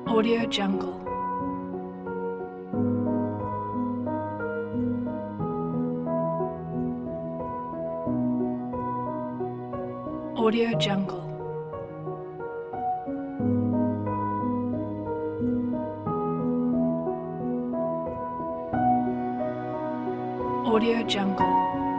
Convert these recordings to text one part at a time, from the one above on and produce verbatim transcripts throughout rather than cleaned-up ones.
Audio Jungle. Audio Jungle. Audio Jungle.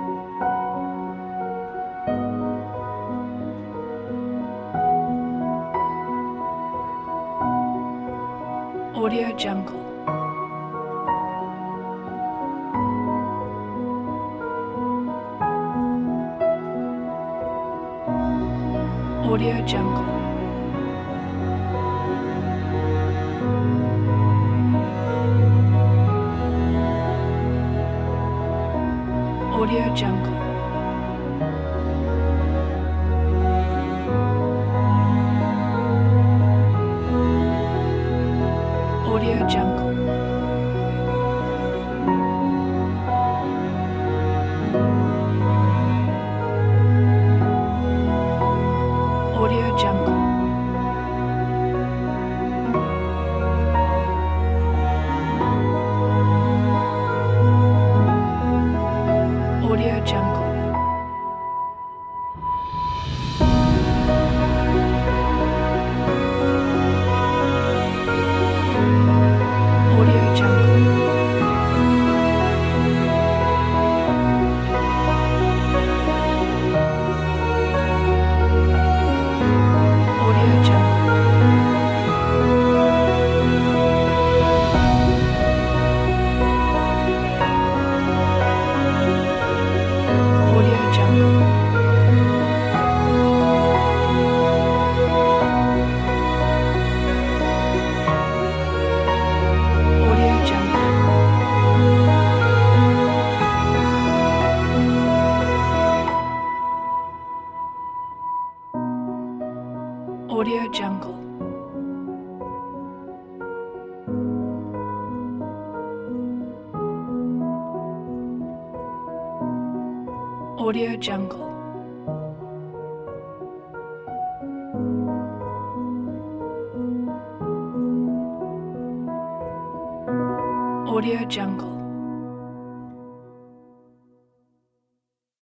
Audio Jungle. Audio Jungle. Audio Jungle. Audio Jungle. Audio Jungle. Audio Jungle. Audio Jungle. Audio Jungle. Audio Jungle. Audio Jungle. Audio Jungle. Audio Jungle. Audio Jungle.